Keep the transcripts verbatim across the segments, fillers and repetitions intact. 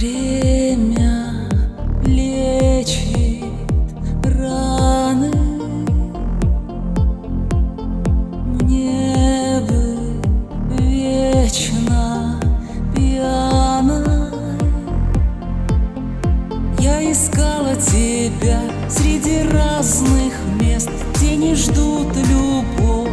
Время лечит раны. Мне бы вечно пьяной. Я искала тебя среди разных мест, где не ждут любовь.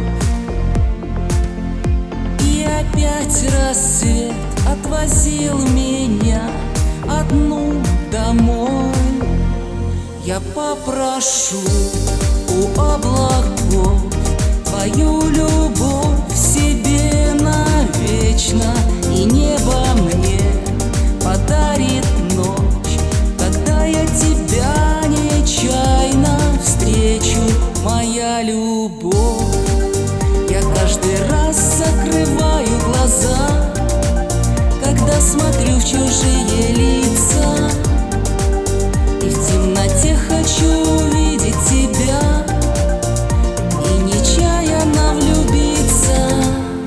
И опять рассвет отвозил меня одну домой. Я попрошу у облаков твою любовь себе навечно, и небо мне подарит ночь, когда я тебя нечаянно встречу, моя любовь. Я каждый раз закрываю глаза, когда смотрю в чужие лица, и в темноте хочу увидеть тебя и нечаянно влюбиться.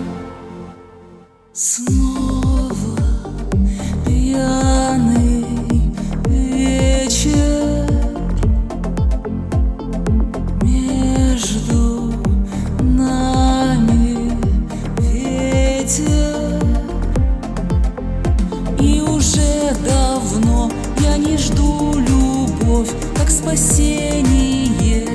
Снова пьяный вечер, между нами ветер. И уже давно я не жду любовь как спасение.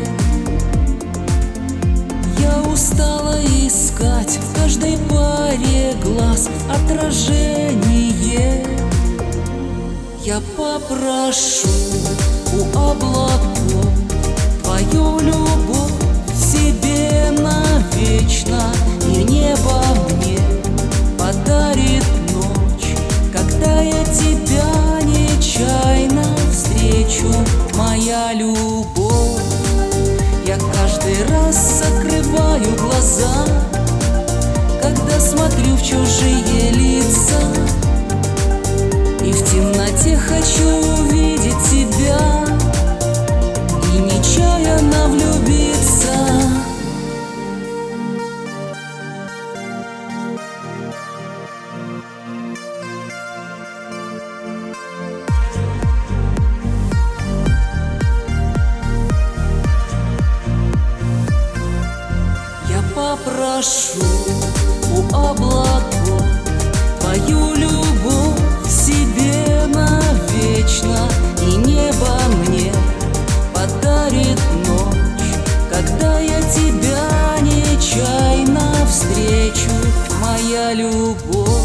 Я устала искать в каждой паре глаз отражение. Я попрошу у облаков твою любовь себе навечно, и небо мне подарит ночь, когда я тебя нечаянно встречу, моя любовь. Я каждый раз закрываю глаза, когда смотрю в чужие лица, и в темноте хочу увидеть тебя и нечаянно влюбиться. Попрошу у облаков твою любовь себе навечно, и небо мне подарит ночь, когда я тебя нечаянно встречу, моя любовь.